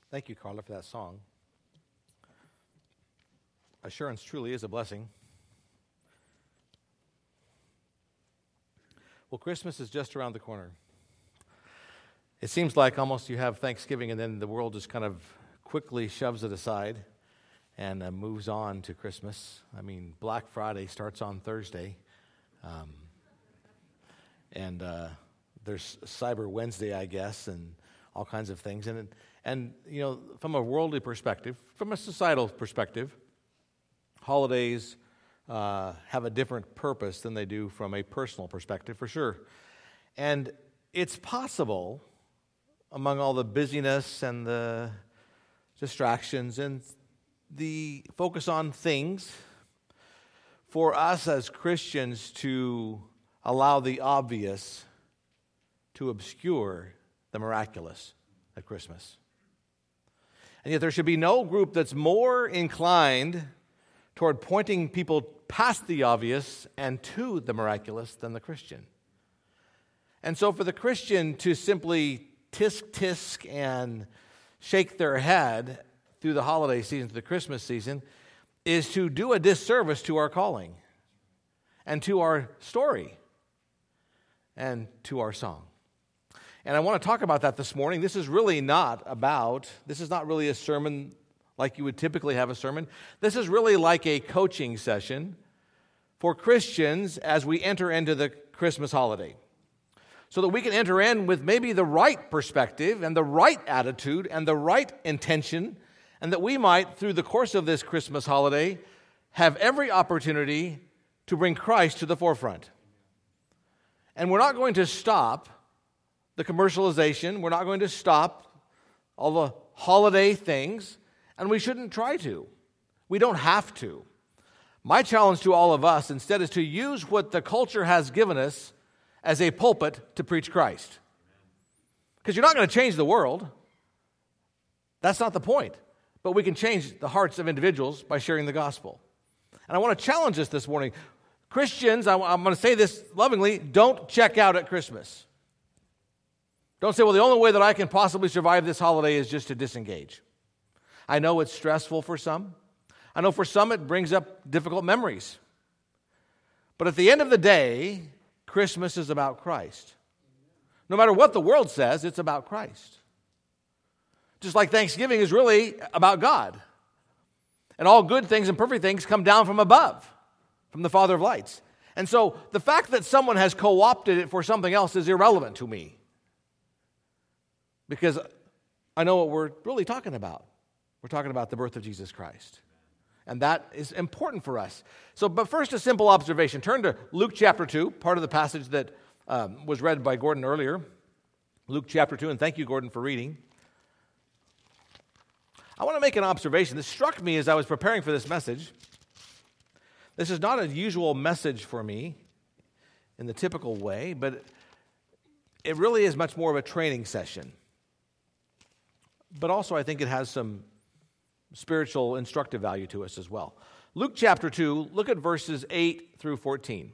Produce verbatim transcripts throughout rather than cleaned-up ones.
Thank you, Carla, for that song. Assurance truly is a blessing. Well, Christmas is just around the corner. It seems like almost you have Thanksgiving and then the world just kind of quickly shoves it aside and uh, moves on to Christmas. I mean, Black Friday starts on Thursday. Um, and uh, there's Cyber Wednesday, I guess, and all kinds of things. And, and you know, from a worldly perspective, from a societal perspective, holidays uh, have a different purpose than they do from a personal perspective, for sure. And it's possible, among all the busyness and the distractions and the focus on things, for us as Christians to allow the obvious to obscure the miraculous at Christmas. And yet there should be no group that's more inclined toward pointing people past the obvious and to the miraculous than the Christian. And so for the Christian to simply tisk-tisk and shake their head through the holiday season, to the Christmas season, is to do a disservice to our calling and to our story and to our song. And I want to talk about that this morning. This is really not about, this is not really a sermon like you would typically have a sermon. This is really like a coaching session for Christians as we enter into the Christmas holiday, so that we can enter in with maybe the right perspective and the right attitude and the right intention, and that we might, through the course of this Christmas holiday, have every opportunity to bring Christ to the forefront. And we're not going to stop the commercialization. We're not going to stop all the holiday things, and we shouldn't try to. We don't have to. My challenge to all of us instead is to use what the culture has given us as a pulpit to preach Christ. Because you're not going to change the world. That's not the point. But we can change the hearts of individuals by sharing the gospel. And I want to challenge us this morning. Christians, I'm going to say this lovingly, don't check out at Christmas. Don't say, well, the only way that I can possibly survive this holiday is just to disengage. I know it's stressful for some. I know for some it brings up difficult memories. But at the end of the day, Christmas is about Christ. No matter what the world says, it's about Christ. Just like Thanksgiving is really about God. And all good things and perfect things come down from above, from the Father of lights. And so the fact that someone has co-opted it for something else is irrelevant to me. Because I know what we're really talking about. We're talking about the birth of Jesus Christ. And that is important for us. So, but first, a simple observation. Turn to Luke chapter two, part of the passage that um, was read by Gordon earlier. Luke chapter two, and thank you, Gordon, for reading. I want to make an observation. This struck me as I was preparing for this message. This is not a usual message for me in the typical way, but it really is much more of a training session. But also, I think it has some spiritual instructive value to us as well. Luke chapter two, look at verses eight through fourteen.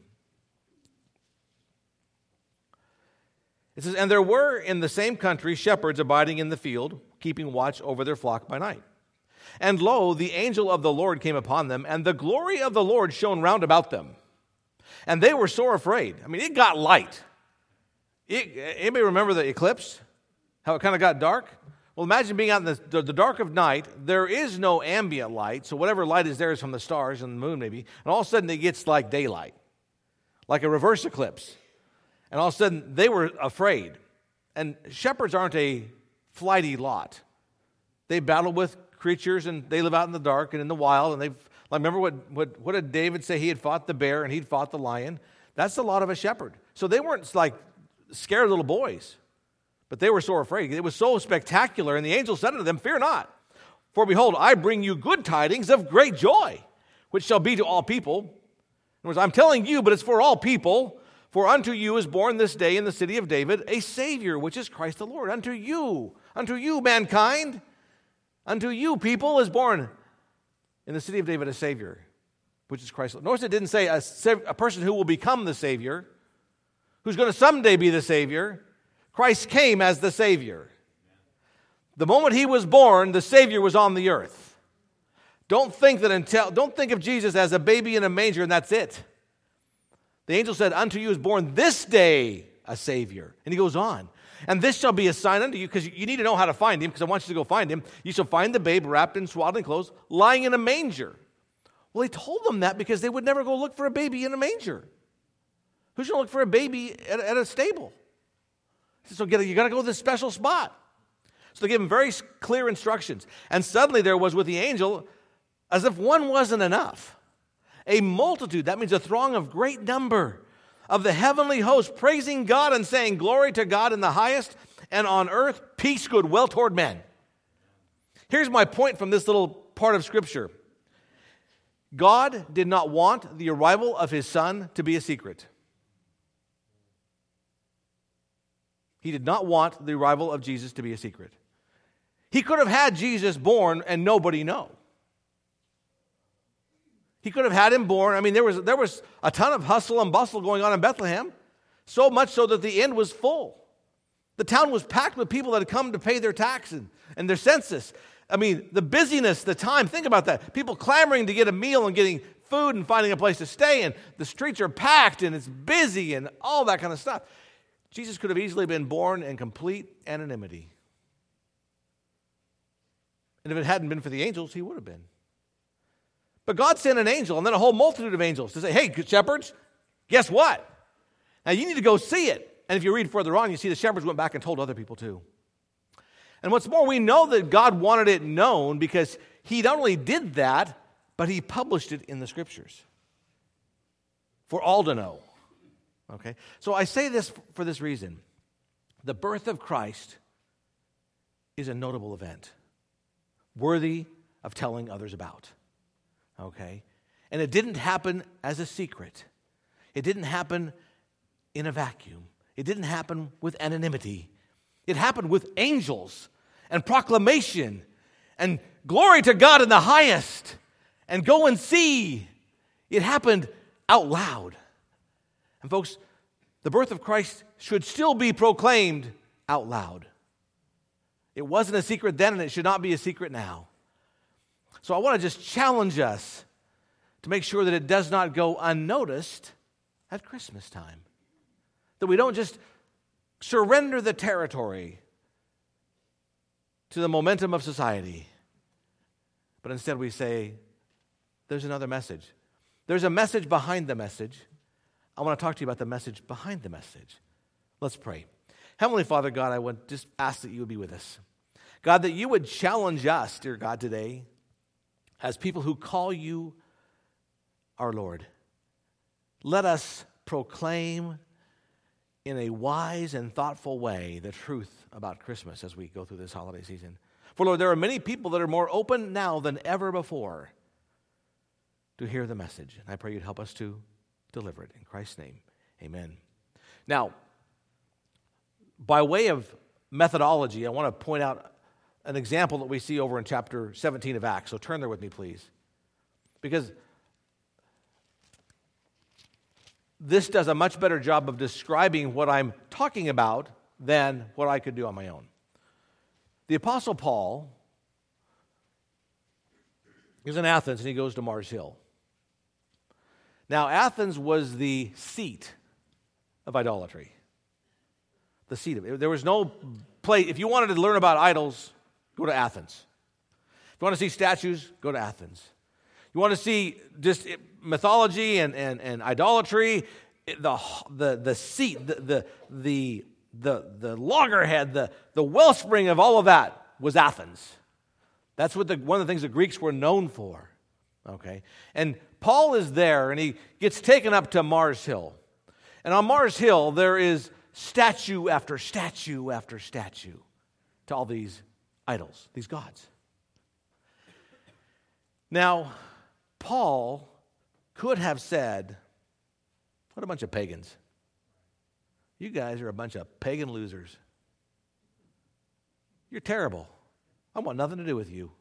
It says, "And there were in the same country shepherds abiding in the field, keeping watch over their flock by night. And lo, the angel of the Lord came upon them, and the glory of the Lord shone round about them. And they were sore afraid." I mean, it got light. It, anybody remember the eclipse? How it kind of got dark? Well, imagine being out in the, the, the dark of night. There is no ambient light, so whatever light is there is from the stars and the moon maybe. And all of a sudden it gets like daylight, like a reverse eclipse. And all of a sudden they were afraid. And shepherds aren't a flighty lot. They battle with creatures and they live out in the dark and in the wild. And they've, like, remember what, what, what did David say? He had fought the bear and he'd fought the lion. That's the lot of a shepherd. So they weren't like scared little boys. But they were sore afraid. It was so spectacular. And the angel said unto them, "Fear not. For behold, I bring you good tidings of great joy, which shall be to all people." In other words, I'm telling you, but it's for all people. "For unto you is born this day in the city of David a Savior, which is Christ the Lord." Unto you, unto you, mankind, unto you, people, is born in the city of David a Savior, which is Christ the Lord. Notice it didn't say a, a person who will become the Savior, who's going to someday be the Savior. Christ came as the Savior. The moment he was born, the Savior was on the earth. Don't think that until, don't think of Jesus as a baby in a manger and that's it. The angel said, unto you is born this day a Savior. And he goes on. And this shall be a sign unto you, because you need to know how to find him, because I want you to go find him. You shall find the babe wrapped in swaddling clothes, lying in a manger. Well, he told them that because they would never go look for a baby in a manger. Who's going to look for a baby at, at a stable? He said, so get a, you got to go to this special spot. So they give him very clear instructions. And suddenly there was with the angel, as if one wasn't enough, a multitude, that means a throng of great number, of the heavenly host, praising God and saying, glory to God in the highest, and on earth peace, goodwill toward men. Here's my point from this little part of Scripture. God did not want the arrival of his Son to be a secret. He did not want the arrival of Jesus to be a secret. He could have had Jesus born and nobody know. He could have had him born. I mean, there was, there was a ton of hustle and bustle going on in Bethlehem, so much so that the inn was full. The town was packed with people that had come to pay their tax and, and their census. I mean, the busyness, the time, think about that. People clamoring to get a meal and getting food and finding a place to stay, and the streets are packed and it's busy and all that kind of stuff. Jesus could have easily been born in complete anonymity. And if it hadn't been for the angels, he would have been. But God sent an angel and then a whole multitude of angels to say, hey, shepherds, guess what? Now you need to go see it. And if you read further on, you see the shepherds went back and told other people too. And what's more, we know that God wanted it known because he not only did that, but he published it in the Scriptures for all to know. Okay? So I say this for this reason. The birth of Christ is a notable event, worthy of telling others about. Okay? And it didn't happen as a secret. It didn't happen in a vacuum. It didn't happen with anonymity. It happened with angels and proclamation and glory to God in the highest and go and see. It happened out loud. And folks, the birth of Christ should still be proclaimed out loud. It wasn't a secret then, and it should not be a secret now. So I want to just challenge us to make sure that it does not go unnoticed at Christmas time. That we don't just surrender the territory to the momentum of society, but instead we say, there's another message. There's a message behind the message. I want to talk to you about the message behind the message. Let's pray. Heavenly Father, God, I would just ask that you would be with us. God, that you would challenge us, dear God, today as people who call you our Lord. Let us proclaim in a wise and thoughtful way the truth about Christmas as we go through this holiday season. For Lord, there are many people that are more open now than ever before to hear the message. And I pray you'd help us to deliver it. In Christ's name, amen. Now, by way of methodology, I want to point out an example that we see over in chapter seventeen of Acts. So turn there with me, please. Because this does a much better job of describing what I'm talking about than what I could do on my own. The Apostle Paul is in Athens and he goes to Mars Hill. Now, Athens was the seat of idolatry. The seat of it. There was no place. If you wanted to learn about idols, go to Athens. If you want to see statues, go to Athens. You want to see just mythology and, and, and idolatry, the, the, the seat, the, the, the, the, the loggerhead, the, the wellspring of all of that was Athens. That's what the, one of the things the Greeks were known for. Okay? And Paul is there, and he gets taken up to Mars Hill. And on Mars Hill, there is statue after statue after statue to all these idols, these gods. Now, Paul could have said, what a bunch of pagans. You guys are a bunch of pagan losers. You're terrible. I want nothing to do with you.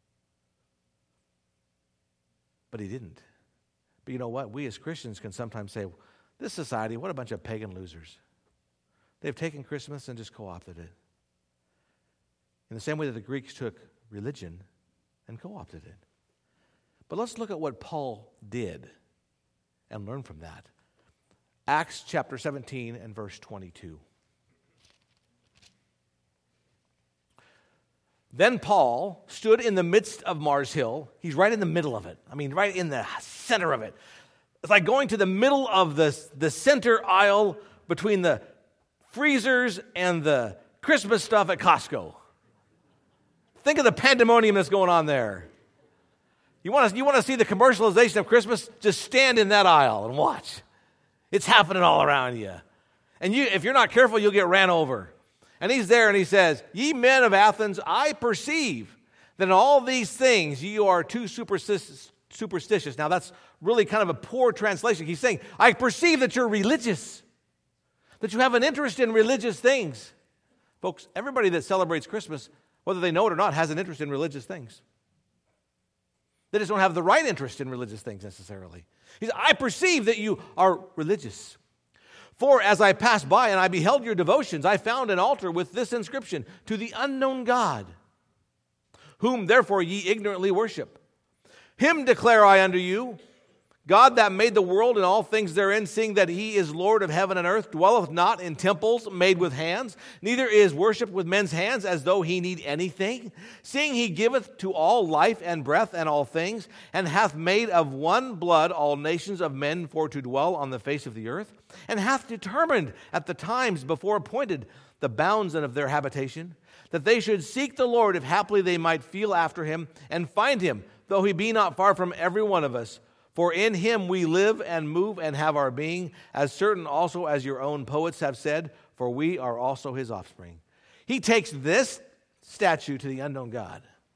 But he didn't. But you know what? We as Christians can sometimes say, this society, what a bunch of pagan losers. They've taken Christmas and just co-opted it. in the same way that the Greeks took religion and co-opted it. But let's look at what Paul did and learn from that. Acts chapter seventeen and verse twenty-two. Then Paul stood in the midst of Mars Hill. He's right in the middle of it. I mean, right in the center of it. It's like going to the middle of the, the center aisle between the freezers and the Christmas stuff at Costco. Think of the pandemonium that's going on there. You want to you want to see the commercialization of Christmas? Just stand in that aisle and watch. It's happening all around you. And you, if you're not careful, you'll get ran over. And he's there and he says, "Ye men of Athens, I perceive that in all these things ye are too superstitious. superstitious." Now that's really kind of a poor translation. He's saying, I perceive that you're religious, that you have an interest in religious things. Folks, everybody that celebrates Christmas, whether they know it or not, has an interest in religious things. They just don't have the right interest in religious things necessarily. He said, I perceive that you are religious. For as I passed by and I beheld your devotions, I found an altar with this inscription, to the unknown God, whom therefore ye ignorantly worship. Him declare I unto you, God that made the world and all things therein, seeing that he is Lord of heaven and earth, dwelleth not in temples made with hands, neither is worshipped with men's hands as though he need anything, seeing he giveth to all life and breath and all things, and hath made of one blood all nations of men for to dwell on the face of the earth, and hath determined at the times before appointed the bounds of their habitation, that they should seek the Lord, if haply they might feel after him, and find him, though he be not far from every one of us. For in him we live and move and have our being, as certain also as your own poets have said, for we are also his offspring. He takes this statue to the unknown God,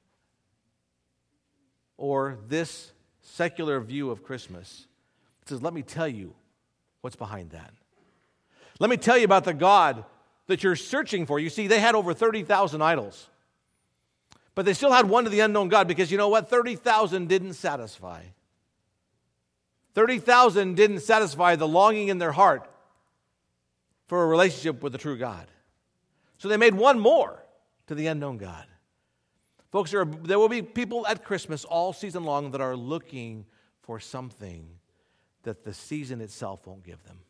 or this secular view of Christmas. He says, let me tell you what's behind that. Let me tell you about the God that you're searching for. You see, they had over thirty thousand idols, but they still had one to the unknown God, because you know what? thirty thousand didn't satisfy. thirty thousand didn't satisfy the longing in their heart for a relationship with the true God. So they made one more to the unknown God. Folks, there, are, there will be people at Christmas all season long that are looking for something that the season itself won't give them.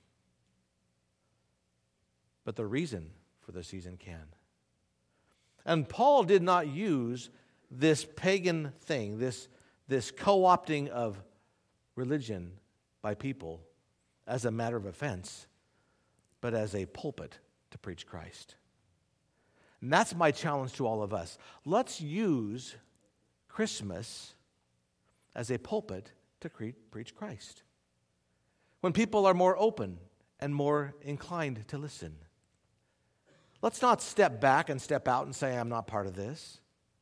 But the reason for the season can. And Paul did not use this pagan thing, this, this co-opting of religion by people as a matter of offense, but as a pulpit to preach Christ. And that's my challenge to all of us. Let's use Christmas as a pulpit to cre- preach Christ. When people are more open and more inclined to listen. Let's not step back and step out and say, I'm not part of this.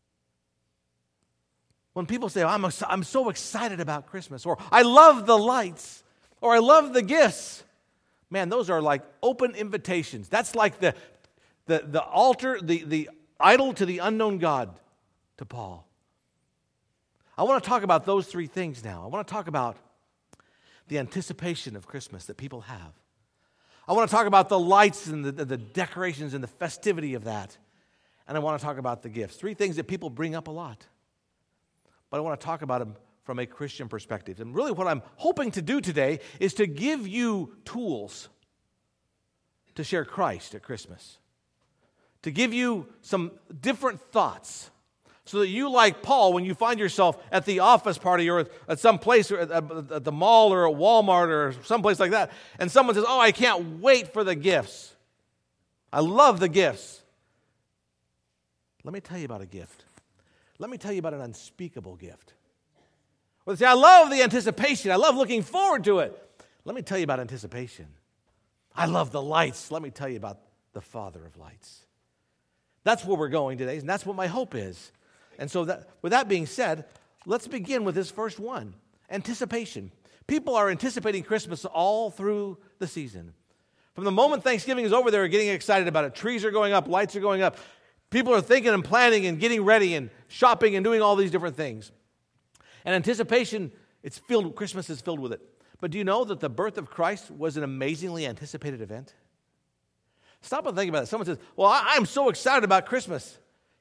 When people say, oh, I'm, I'm so excited about Christmas, or I love the lights, or I love the gifts, man, those are like open invitations. That's like the, the, the altar, the, the idol to the unknown God to Paul. I want to talk about those three things now. I want to talk about the anticipation of Christmas that people have. I want to talk about the lights and the, the decorations and the festivity of that. And I want to talk about the gifts. Three things that people bring up a lot. But I want to talk about them from a Christian perspective. And really what I'm hoping to do today is to give you tools to share Christ at Christmas. To give you some different thoughts so that you, like Paul, when you find yourself at the office party or at some place, or at the mall or at Walmart or someplace like that, and someone says, oh, I can't wait for the gifts. I love the gifts. Let me tell you about a gift. Let me tell you about an unspeakable gift. Well, see, I love the anticipation. I love looking forward to it. Let me tell you about anticipation. I love the lights. Let me tell you about the Father of lights. That's where we're going today, and that's what my hope is. And so that, with that being said, let's begin with this first one, anticipation. People are anticipating Christmas all through the season. From the moment Thanksgiving is over, they're getting excited about it. Trees are going up, lights are going up. People are thinking and planning and getting ready and shopping and doing all these different things. And anticipation, it's filled, Christmas is filled with it. But do you know that the birth of Christ was an amazingly anticipated event? Stop and think about it. Someone says, well, I'm so excited about Christmas.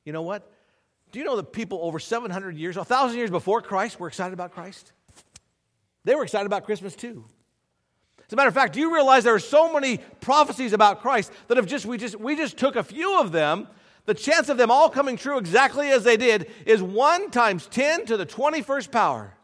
You know what? Do you know that people over seven hundred years, one thousand years before Christ were excited about Christ? They were excited about Christmas too. As a matter of fact, do you realize there are so many prophecies about Christ that if just we just we just took a few of them, the chance of them all coming true exactly as they did is one times ten to the twenty-first power.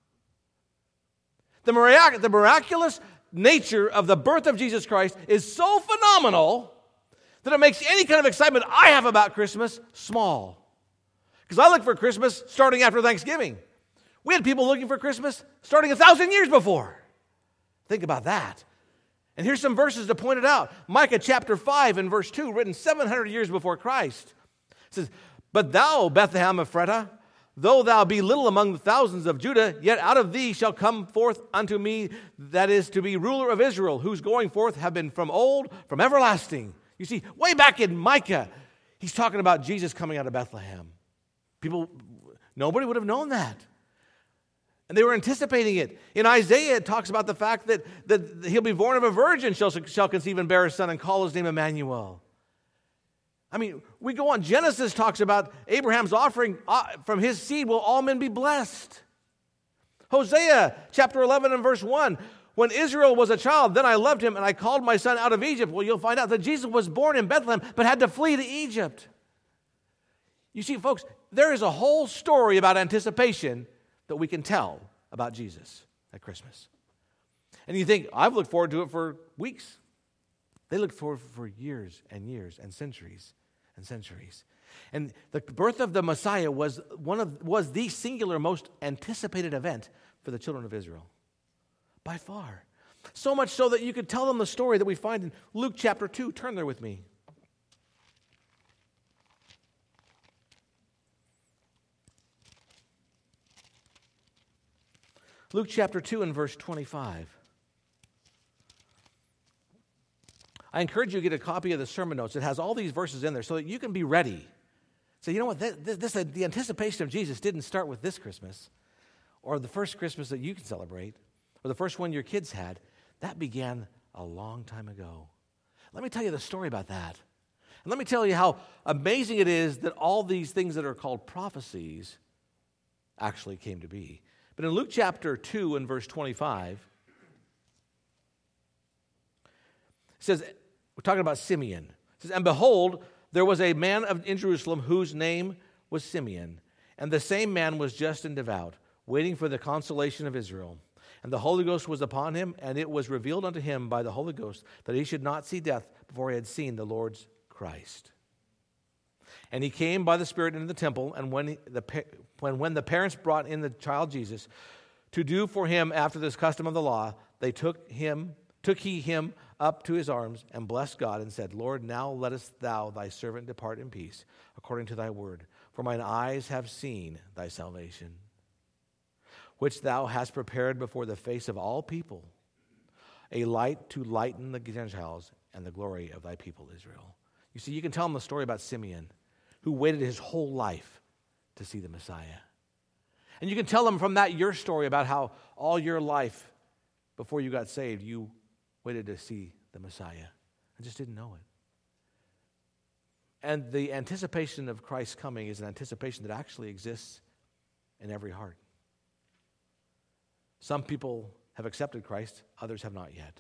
The, mirac- the miraculous nature of the birth of Jesus Christ is so phenomenal that it makes any kind of excitement I have about Christmas small. Because I look for Christmas starting after Thanksgiving. We had people looking for Christmas starting a thousand years before. Think about that. And here's some verses to point it out. Micah chapter five and verse two, written seven hundred years before Christ. It says, "But thou, Bethlehem Ephratah, though thou be little among the thousands of Judah, yet out of thee shall come forth unto me that is to be ruler of Israel, whose going forth have been from old, from everlasting." You see, way back in Micah, he's talking about Jesus coming out of Bethlehem. People, nobody would have known that. And they were anticipating it. In Isaiah, it talks about the fact that, that he'll be born of a virgin, shall, shall conceive and bear a son, and call his name Emmanuel. I mean, we go on. Genesis talks about Abraham's offering, uh, from his seed will all men be blessed. Hosea chapter eleven and verse one, "When Israel was a child, then I loved him, and I called my son out of Egypt." Well, you'll find out that Jesus was born in Bethlehem, but had to flee to Egypt. You see, folks, there is a whole story about anticipation that we can tell about Jesus at Christmas. And you think, I've looked forward to it for weeks. They looked forward for years and years and centuries and centuries. And the birth of the Messiah was one of was the singular most anticipated event for the children of Israel. By far. So much so that you could tell them the story that we find in Luke chapter two. Turn there with me. Luke chapter two and verse twenty-five. I encourage you to get a copy of the sermon notes. It has all these verses in there so that you can be ready. So you know what? This, this, the anticipation of Jesus didn't start with this Christmas or the first Christmas that you can celebrate or the first one your kids had. That began a long time ago. Let me tell you the story about that. And let me tell you how amazing it is that all these things that are called prophecies actually came to be. But in Luke chapter two and verse twenty-five, it says, we're talking about Simeon. It says, "And behold, there was a man of, in Jerusalem whose name was Simeon. And the same man was just and devout, waiting for the consolation of Israel. And the Holy Ghost was upon him, and it was revealed unto him by the Holy Ghost that he should not see death before he had seen the Lord's Christ. And he came by the Spirit into the temple, and when, he, the, when, when the parents brought in the child Jesus to do for him after this custom of the law, they took him, took he him up to his arms and blessed God and said, Lord, now lettest thou thy servant depart in peace, according to thy word. For mine eyes have seen thy salvation, which thou hast prepared before the face of all people, a light to lighten the Gentiles and the glory of thy people Israel. You see, you can tell them the story about Simeon, who waited his whole life to see the Messiah. And you can tell them from that your story about how all your life before you got saved, you waited to see the Messiah and just didn't know it. And the anticipation of Christ's coming is an anticipation that actually exists in every heart. Some people have accepted Christ, others have not yet.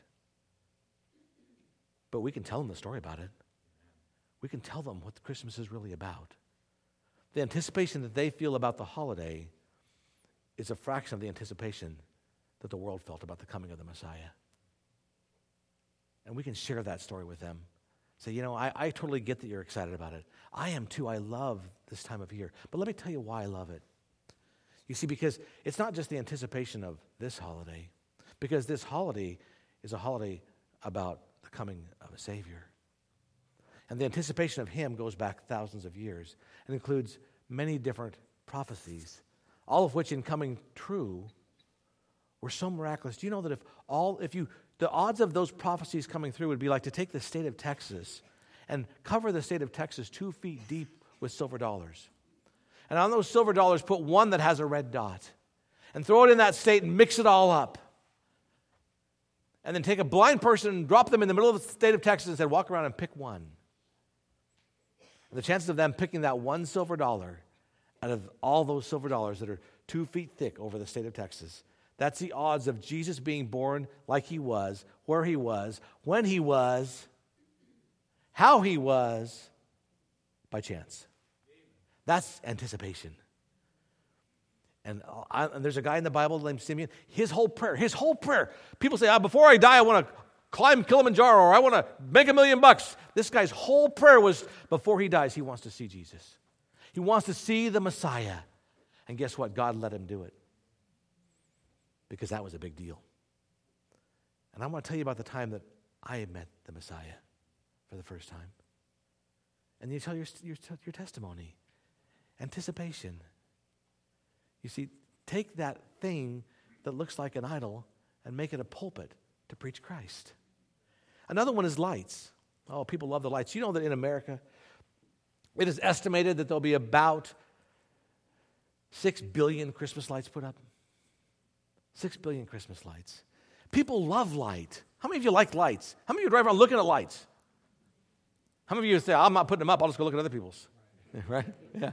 But we can tell them the story about it. We can tell them what Christmas is really about. The anticipation that they feel about the holiday is a fraction of the anticipation that the world felt about the coming of the Messiah. And we can share that story with them. Say, you know, I, I totally get that you're excited about it. I am too. I love this time of year. But let me tell you why I love it. You see, because it's not just the anticipation of this holiday, because this holiday is a holiday about the coming of a Savior. And the anticipation of him goes back thousands of years and includes many different prophecies, all of which in coming true were so miraculous. Do you know that if all, if you, the odds of those prophecies coming through would be like to take the state of Texas and cover the state of Texas two feet deep with silver dollars. And on those silver dollars, put one that has a red dot and throw it in that state and mix it all up. And then take a blind person and drop them in the middle of the state of Texas and say, walk around and pick one. The chances of them picking that one silver dollar out of all those silver dollars that are two feet thick over the state of Texas, that's the odds of Jesus being born like he was, where he was, when he was, how he was, by chance. That's anticipation. And, I, and there's a guy in the Bible named Simeon. His whole prayer, his whole prayer. People say, oh, before I die, I want to climb Kilimanjaro, or I want to make a million bucks. This guy's whole prayer was, before he dies, he wants to see Jesus. He wants to see the Messiah. And guess what? God let him do it. Because that was a big deal. And I want to tell you about the time that I met the Messiah for the first time. And you tell your, your, your testimony. Anticipation. You see, take that thing that looks like an idol and make it a pulpit to preach Christ. Another one is lights. Oh, people love the lights. You know that in America, it is estimated that there'll be about six billion Christmas lights put up. Six billion Christmas lights. People love light. How many of you like lights? How many of you drive around looking at lights? How many of you say, I'm not putting them up, I'll just go look at other people's? Right? Yeah.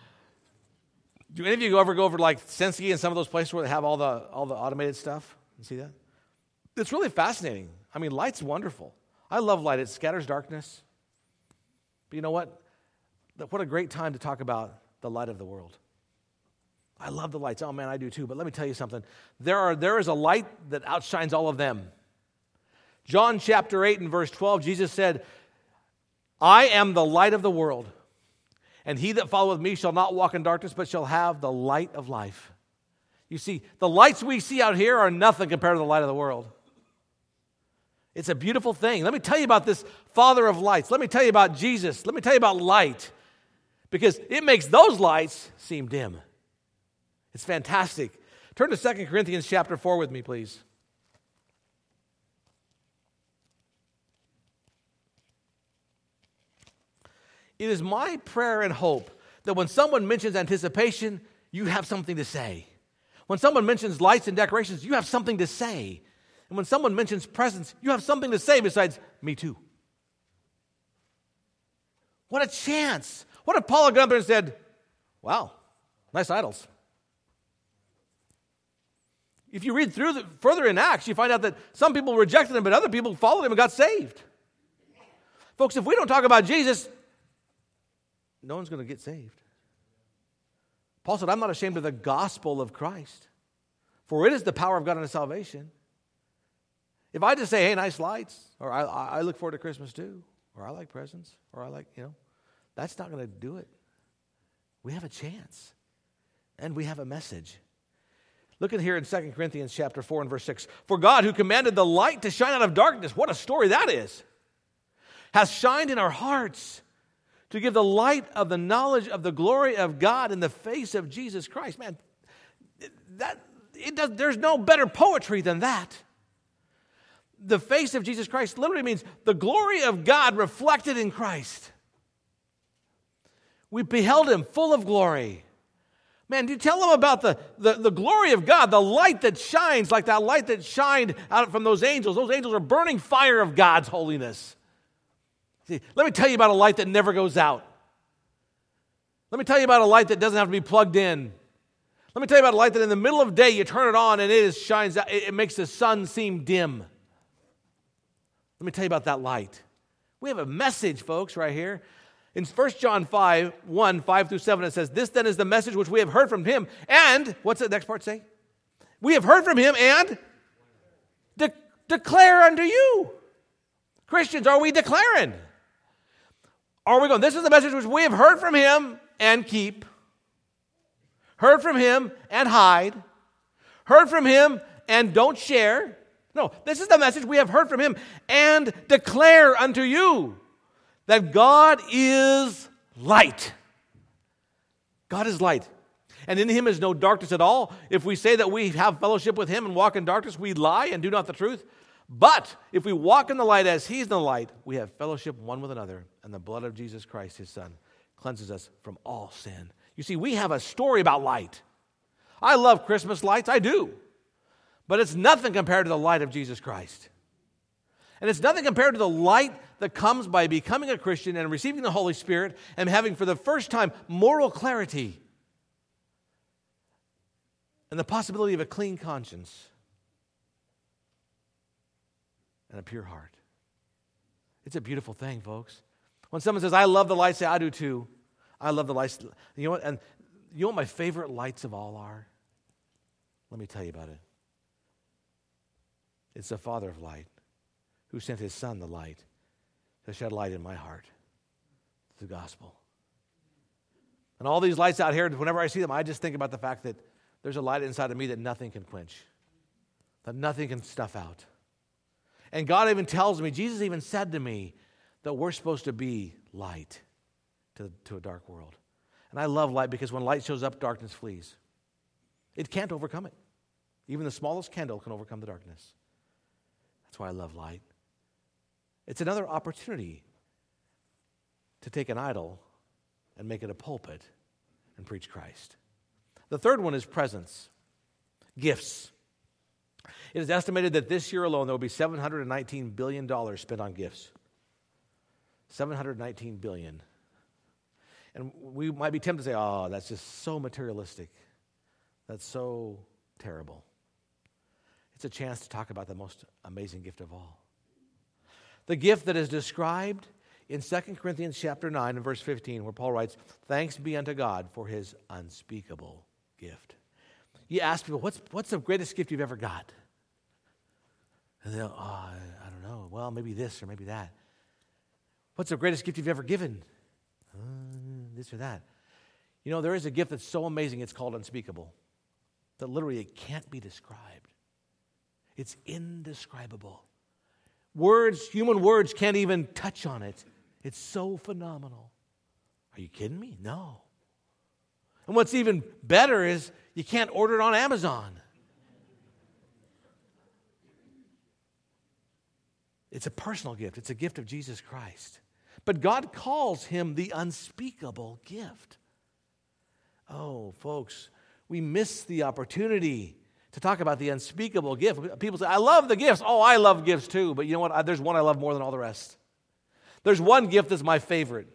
Do any of you ever go over to like Sensi and some of those places where they have all the all the automated stuff? You see that? It's really fascinating. I mean, light's wonderful. I love light. It scatters darkness. But you know what? What a great time to talk about the light of the world. I love the lights. Oh, man, I do too. But let me tell you something. There are there is a light that outshines all of them. John chapter eight and verse twelve, Jesus said, I am the light of the world. And he that followeth me shall not walk in darkness, but shall have the light of life. You see, the lights we see out here are nothing compared to the light of the world. It's a beautiful thing. Let me tell you about this Father of lights. Let me tell you about Jesus. Let me tell you about light. Because it makes those lights seem dim. It's fantastic. Turn to Second Corinthians chapter four with me, please. It is my prayer and hope that when someone mentions anticipation, you have something to say. When someone mentions lights and decorations, you have something to say. And when someone mentions presents, you have something to say besides, me too. What a chance. What if Paul got up there and said, wow, nice idols. If you read through the, further in Acts, you find out that some people rejected him, but other people followed him and got saved. Folks, if we don't talk about Jesus, no one's going to get saved. Paul said, I'm not ashamed of the gospel of Christ, for it is the power of God unto salvation. If I just say, hey, nice lights, or I, I look forward to Christmas too, or I like presents, or I like, you know, that's not going to do it. We have a chance, and we have a message. Look at here in Second Corinthians chapter four and verse six. For God, who commanded the light to shine out of darkness, what a story that is, has shined in our hearts to give the light of the knowledge of the glory of God in the face of Jesus Christ. Man, that it does, there's no better poetry than that. The face of Jesus Christ literally means the glory of God reflected in Christ. We beheld him full of glory. Man, do you tell them about the, the, the glory of God, the light that shines like that light that shined out from those angels. Those angels are burning fire of God's holiness. See, let me tell you about a light that never goes out. Let me tell you about a light that doesn't have to be plugged in. Let me tell you about a light that in the middle of the day you turn it on and it is shines out. It makes the sun seem dim. Let me tell you about that light. We have a message, folks, right here. In First John five, one, five through seven, it says, this then is the message which we have heard from him. And, what's the next part say? We have heard from him and de- declare unto you. Christians, are we declaring? Are we going, this is the message which we have heard from him and keep. Heard from him and hide. Heard from him and don't share. No, this is the message we have heard from him and declare unto you that God is light. God is light. And in him is no darkness at all. If we say that we have fellowship with him and walk in darkness, we lie and do not the truth. But if we walk in the light as he's in the light, we have fellowship one with another. And the blood of Jesus Christ, his son, cleanses us from all sin. You see, we have a story about light. I love Christmas lights. I do. But it's nothing compared to the light of Jesus Christ. And it's nothing compared to the light that comes by becoming a Christian and receiving the Holy Spirit and having for the first time moral clarity and the possibility of a clean conscience and a pure heart. It's a beautiful thing, folks. When someone says, I love the light, say, I do too. I love the lights. You know what? And you know what my favorite lights of all are? Let me tell you about it. It's the Father of light who sent his Son, the light, to shed light in my heart. The gospel. And all these lights out here, whenever I see them, I just think about the fact that there's a light inside of me that nothing can quench, that nothing can snuff out. And God even tells me, Jesus even said to me, that we're supposed to be light to, to a dark world. And I love light because when light shows up, darkness flees. It can't overcome it. Even the smallest candle can overcome the darkness. That's why I love light. It's another opportunity to take an idol and make it a pulpit and preach Christ. The third one is presents, gifts. It is estimated that this year alone there will be seven hundred nineteen billion dollars spent on gifts. seven hundred nineteen billion dollars. And we might be tempted to say, oh, that's just so materialistic. That's so terrible. It's a chance to talk about the most amazing gift of all. The gift that is described in Second Corinthians chapter nine and verse fifteen, where Paul writes, thanks be unto God for his unspeakable gift. You ask people, what's, what's the greatest gift you've ever got? And they'll, oh, I, I don't know. Well, maybe this or maybe that. What's the greatest gift you've ever given? Uh, this or that. You know, there is a gift that's so amazing, it's called unspeakable. That literally it can't be described. It's indescribable. Words, human words can't even touch on it. It's so phenomenal. Are you kidding me? No. And what's even better is you can't order it on Amazon. It's a personal gift. It's a gift of Jesus Christ. But God calls him the unspeakable gift. Oh, folks, we miss the opportunity to talk about the unspeakable gift. People say, I love the gifts. Oh, I love gifts too. But you know what? There's one I love more than all the rest. There's one gift that's my favorite.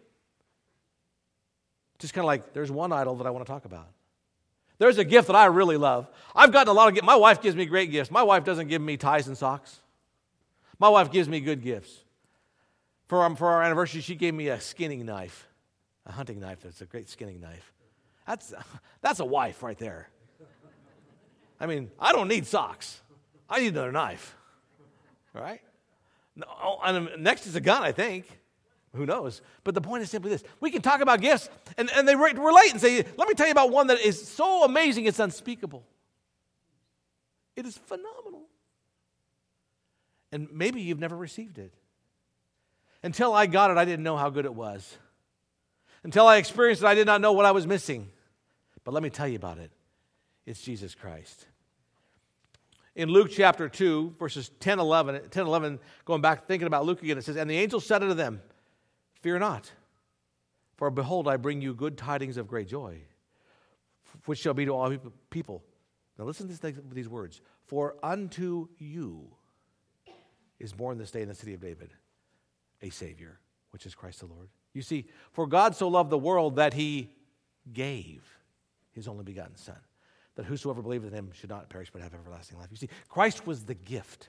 Just kind of like, there's one idol that I want to talk about. There's a gift that I really love. I've gotten a lot of gifts. My wife gives me great gifts. My wife doesn't give me ties and socks. My wife gives me good gifts. For our, for our anniversary, she gave me a skinning knife, a hunting knife. That's a great skinning knife. That's, that's a wife right there. I mean, I don't need socks. I need another knife. Right? No, and next is a gun, I think. Who knows? But the point is simply this. We can talk about gifts, and, and they re- relate and say, let me tell you about one that is so amazing, it's unspeakable. It is phenomenal. And maybe you've never received it. Until I got it, I didn't know how good it was. Until I experienced it, I did not know what I was missing. But let me tell you about it. It's Jesus Christ. In Luke chapter two, verses ten, eleven, ten, eleven, going back, thinking about Luke again, it says, and the angel said unto them, fear not, for behold, I bring you good tidings of great joy, which shall be to all people. Now listen to these words. For unto you is born this day in the city of David a Savior, which is Christ the Lord. You see, for God so loved the world that he gave his only begotten Son, that whosoever believeth in him should not perish but have everlasting life. You see, Christ was the gift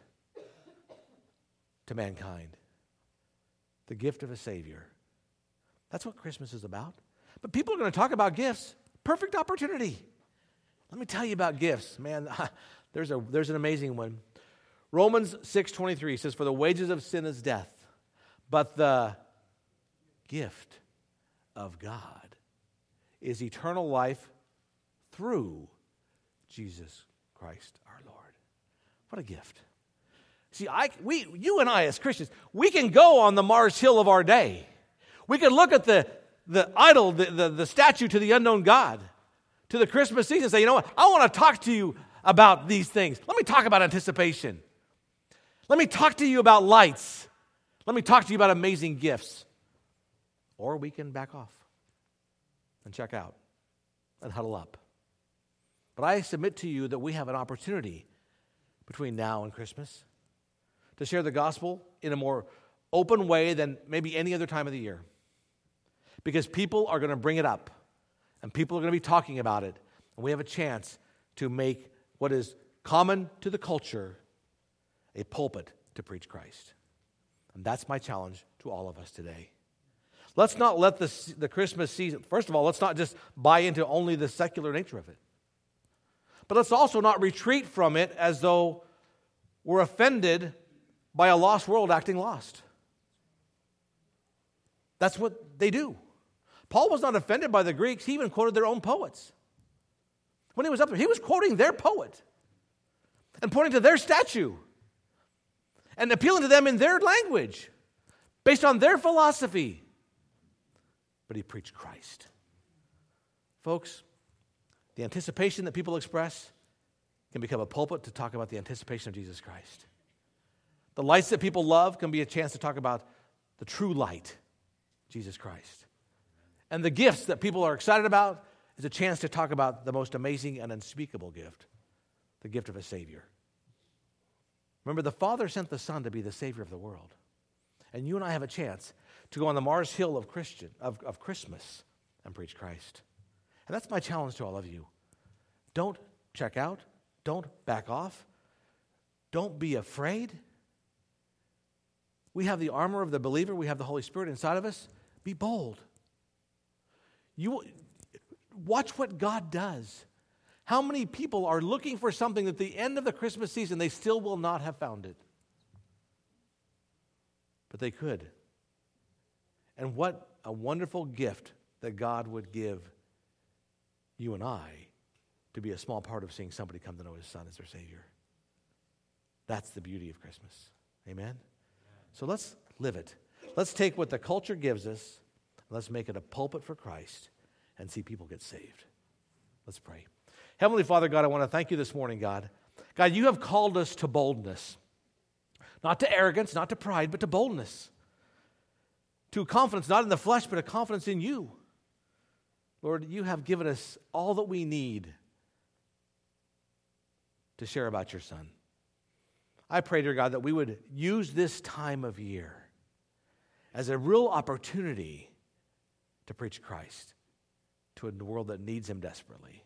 to mankind, the gift of a Savior. That's what Christmas is about. But people are going to talk about gifts. Perfect opportunity. Let me tell you about gifts. Man, there's a there's an amazing one. Romans six twenty-three says, for the wages of sin is death, but the gift of God is eternal life through Jesus Christ our Lord. What a gift. See, I, we, you and I as Christians, we can go on the Mars Hill of our day. We can look at the, the idol, the, the, the statue to the unknown God, to the Christmas season and say, you know what, I want to talk to you about these things. Let me talk about anticipation. Let me talk to you about lights. Let me talk to you about amazing gifts. Or we can back off and check out and huddle up. But I submit to you that we have an opportunity between now and Christmas to share the gospel in a more open way than maybe any other time of the year. Because people are going to bring it up, and people are going to be talking about it, and we have a chance to make what is common to the culture a pulpit to preach Christ. And that's my challenge to all of us today. Let's not let the, the Christmas season, first of all, let's not just buy into only the secular nature of it. But let's also not retreat from it as though we're offended by a lost world acting lost. That's what they do. Paul was not offended by the Greeks. He even quoted their own poets. When he was up there, he was quoting their poet and pointing to their statue and appealing to them in their language based on their philosophy. But he preached Christ. Folks, the anticipation that people express can become a pulpit to talk about the anticipation of Jesus Christ. The lights that people love can be a chance to talk about the true light, Jesus Christ. And the gifts that people are excited about is a chance to talk about the most amazing and unspeakable gift, the gift of a Savior. Remember, the Father sent the Son to be the Savior of the world. And you and I have a chance to go on the Mars Hill of Christian of, of Christmas and preach Christ. And that's my challenge to all of you. Don't check out. Don't back off. Don't be afraid. We have the armor of the believer. We have the Holy Spirit inside of us. Be bold. You watch what God does. How many people are looking for something at the end of the Christmas season they still will not have found it? But they could. And what a wonderful gift that God would give you and I to be a small part of seeing somebody come to know His Son as their Savior. That's the beauty of Christmas. Amen? So let's live it. Let's take what the culture gives us, and let's make it a pulpit for Christ and see people get saved. Let's pray. Heavenly Father, God, I want to thank you this morning, God. God, you have called us to boldness. Not to arrogance, not to pride, but to boldness. To a confidence, not in the flesh, but a confidence in you. Lord, you have given us all that we need to share about your Son. I pray, dear God, that we would use this time of year as a real opportunity to preach Christ to a world that needs Him desperately.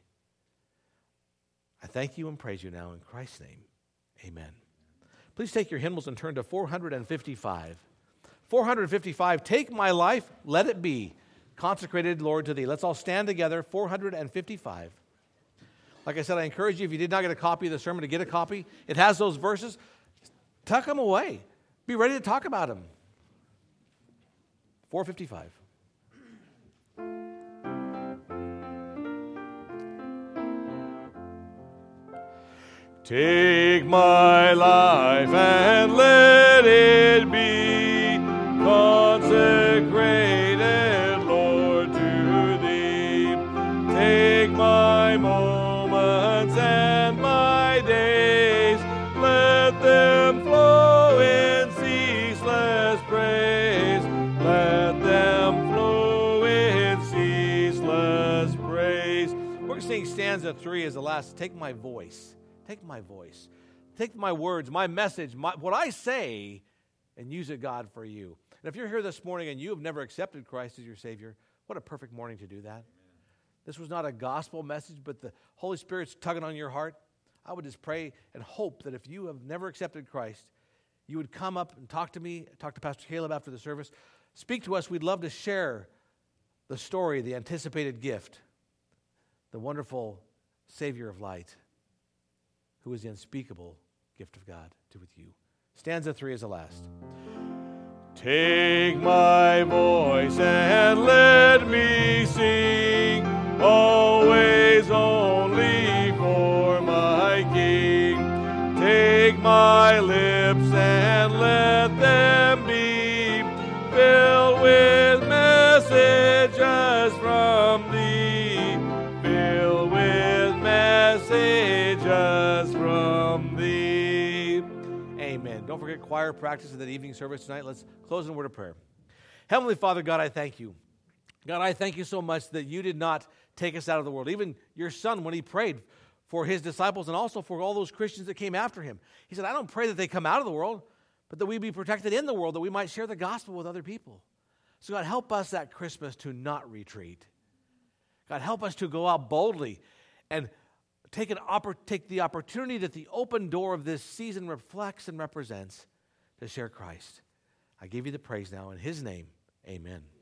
I thank you and praise you now in Christ's name. Amen. Please take your hymnals and turn to four fifty-five. four fifty-five, Take My Life, Let It Be, consecrated, Lord, to Thee. Let's all stand together, four fifty-five. Like I said, I encourage you, if you did not get a copy of the sermon, to get a copy. It has those verses. Tuck them away. Be ready to talk about them. four fifty-five. Take my life and let it be consecrated, Lord, to Thee. Take my moments and my days, let them flow in ceaseless praise. Let them flow in ceaseless praise. We're going to sing stanza three as the last. Take my voice. Take my voice. Take my words, my message, my, what I say, and use it, God, for you. And if you're here this morning and you have never accepted Christ as your Savior, what a perfect morning to do that. Amen. This was not a gospel message, but the Holy Spirit's tugging on your heart. I would just pray and hope that if you have never accepted Christ, you would come up and talk to me, talk to Pastor Caleb after the service. Speak to us. We'd love to share the story, the anticipated gift, the wonderful Savior of light, who is the unspeakable gift of God to with you. Stanza three is the last. Take my voice and let me sing, always only for my King. Take my lips and let them be filled with messages from Thee, filled with messages from Thee. Amen. Don't forget choir practice at that evening service tonight. Let's close in a word of prayer. Heavenly Father, God, I thank you. God, I thank you so much that you did not take us out of the world. Even your Son, when He prayed for His disciples and also for all those Christians that came after Him, He said, I don't pray that they come out of the world, but that we be protected in the world, that we might share the gospel with other people. So God, help us at Christmas to not retreat. God, help us to go out boldly and take, an oppor- take the opportunity that the open door of this season reflects and represents to share Christ. I give you the praise now in his name. Amen.